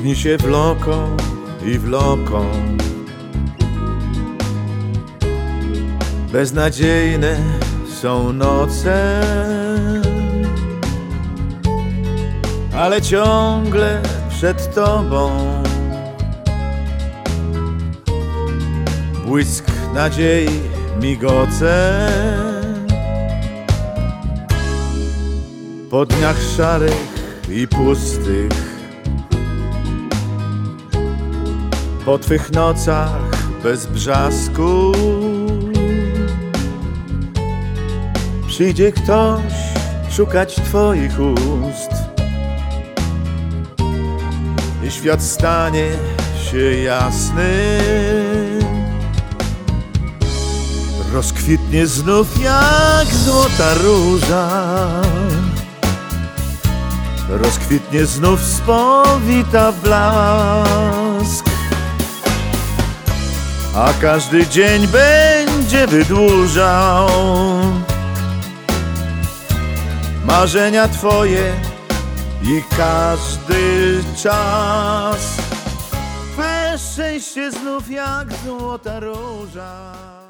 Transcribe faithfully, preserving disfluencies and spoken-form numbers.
Dni się wloką i wloką, beznadziejne są noce, ale ciągle przed tobą błysk nadziei migoce. Po dniach szarych i pustych, po twych nocach bez brzasku, przyjdzie ktoś szukać twoich ust i świat stanie się jasny. Rozkwitnie znów jak złota róża, rozkwitnie znów spowita w blask, a każdy dzień będzie wydłużał marzenia twoje i każdy czas. Twe szczęście znów jak złota róża.